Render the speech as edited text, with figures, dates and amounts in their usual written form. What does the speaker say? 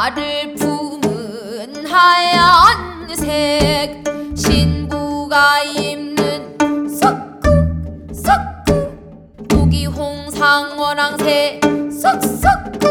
알을 품은 하얀색 신부가 입는 석구 석구 독이 홍상어랑새 쏙쏙구